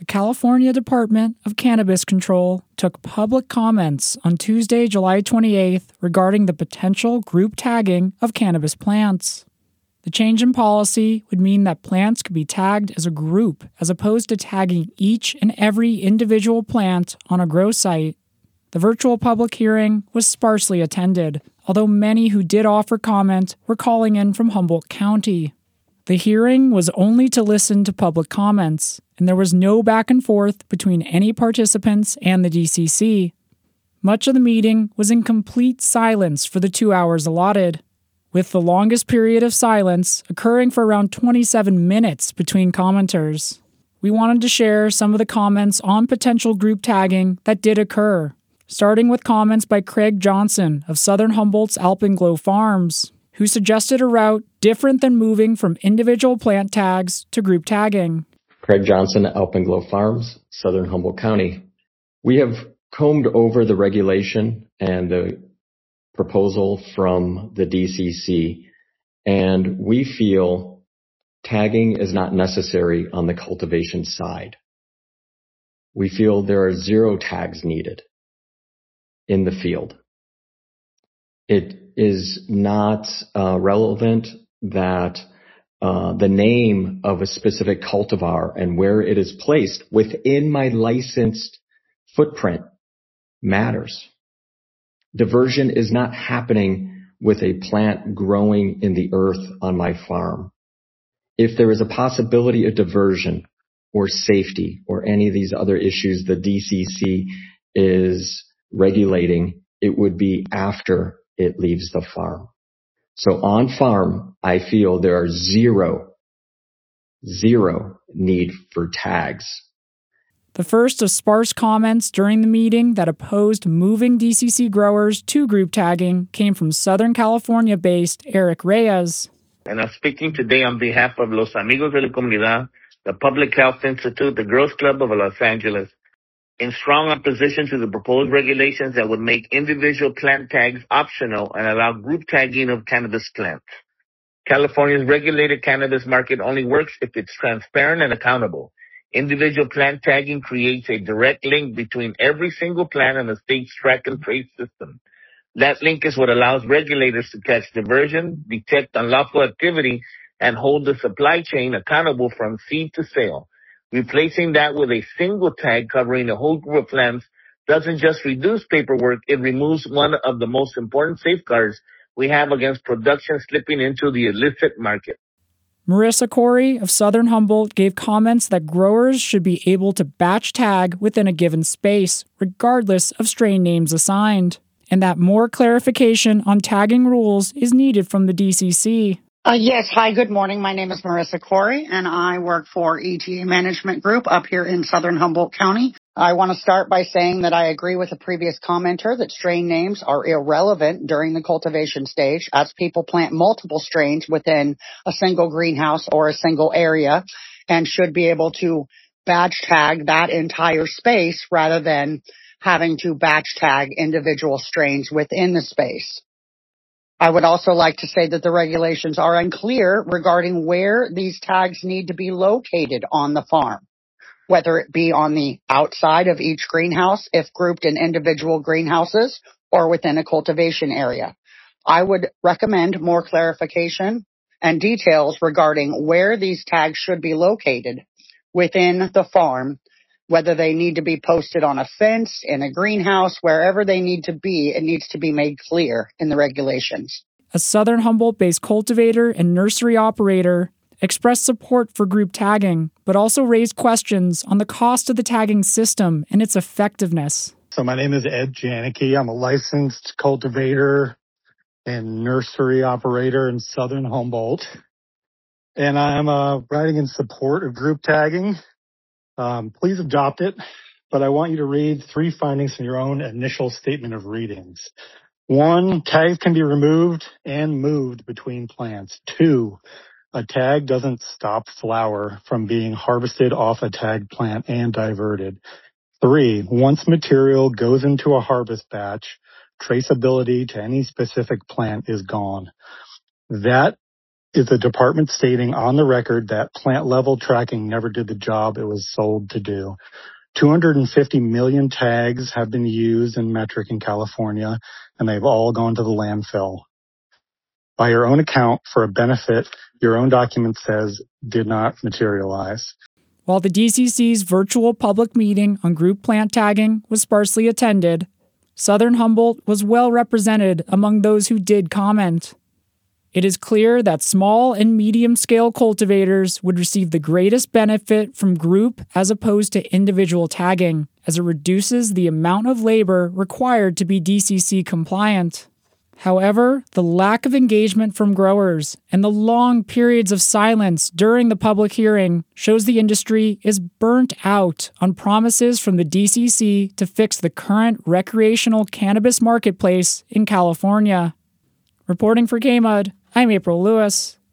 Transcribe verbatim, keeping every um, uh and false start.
California Department of Cannabis Control took public comments on Tuesday, July twenty-eighth regarding the potential group tagging of cannabis plants. The change in policy would mean that plants could be tagged as a group as opposed to tagging each and every individual plant on a grow site. The virtual public hearing was sparsely attended, although many who did offer comment were calling in from Humboldt County. The hearing was only to listen to public comments, and there was no back and forth between any participants and the D C C. Much of the meeting was in complete silence for the two hours allotted, with the longest period of silence occurring for around twenty-seven minutes between commenters. We wanted to share some of the comments on potential group tagging that did occur, starting with comments by Craig Johnson of Southern Humboldt's Alpenglow Farms, who suggested a route different than moving from individual plant tags to group tagging. Craig Johnson, Alpenglow Farms, Southern Humboldt County. We have combed over the regulation and the proposal from the D C C, and we feel tagging is not necessary on the cultivation side. We feel there are zero tags needed in the field. It is not uh, relevant that uh, the name of a specific cultivar and where it is placed within my licensed footprint matters. Diversion is not happening with a plant growing in the earth on my farm. If there is a possibility of diversion or safety or any of these other issues the D C C is regulating, it would be after it leaves the farm. So on farm, I feel there are zero, zero need for tags. The first of sparse comments during the meeting that opposed moving D C C growers to group tagging came from Southern California-based Eric Reyes. And I'm speaking today on behalf of Los Amigos de la Comunidad, the Public Health Institute, the Growth Club of Los Angeles, in strong opposition to the proposed regulations that would make individual plant tags optional and allow group tagging of cannabis plants. California's regulated cannabis market only works if it's transparent and accountable. Individual plant tagging creates a direct link between every single plant and the state's track and trace system. That link is what allows regulators to catch diversion, detect unlawful activity, and hold the supply chain accountable from seed to sale. Replacing that with a single tag covering the whole group of plants doesn't just reduce paperwork, it removes one of the most important safeguards we have against production slipping into the illicit market. Marissa Corey of Southern Humboldt gave comments that growers should be able to batch tag within a given space, regardless of strain names assigned, and that more clarification on tagging rules is needed from the D C C. Uh, yes. Hi, good morning. My name is Marissa Corey, and I work for E G A Management Group up here in Southern Humboldt County. I want to start by saying that I agree with a previous commenter that strain names are irrelevant during the cultivation stage, as people plant multiple strains within a single greenhouse or a single area and should be able to batch tag that entire space rather than having to batch tag individual strains within the space. I would also like to say that the regulations are unclear regarding where these tags need to be located on the farm, whether it be on the outside of each greenhouse if grouped in individual greenhouses or within a cultivation area. I would recommend more clarification and details regarding where these tags should be located within the farm, whether they need to be posted on a fence, in a greenhouse, wherever they need to be, it needs to be made clear in the regulations. A Southern Humboldt-based cultivator and nursery operator expressed support for group tagging, but also raised questions on the cost of the tagging system and its effectiveness. So my name is Ed Janicki. I'm a licensed cultivator and nursery operator in Southern Humboldt. And I'm uh, writing in support of group tagging. Um, please adopt it, but I want you to read three findings from your own initial statement of readings. One, tags can be removed and moved between plants. Two, a tag doesn't stop flower from being harvested off a tagged plant and diverted. Three, once material goes into a harvest batch, traceability to any specific plant is gone. That is the department stating on the record that plant-level tracking never did the job it was sold to do. two hundred fifty million tags have been used in metric in California, and they've all gone to the landfill. By your own account, for a benefit your own document says did not materialize. While the D C C's virtual public meeting on group plant tagging was sparsely attended, Southern Humboldt was well represented among those who did comment. It is clear that small and medium-scale cultivators would receive the greatest benefit from group as opposed to individual tagging, as it reduces the amount of labor required to be D C C compliant. However, the lack of engagement from growers and the long periods of silence during the public hearing shows the industry is burnt out on promises from the D C C to fix the current recreational cannabis marketplace in California. Reporting for K M U D, I'm April Lewis.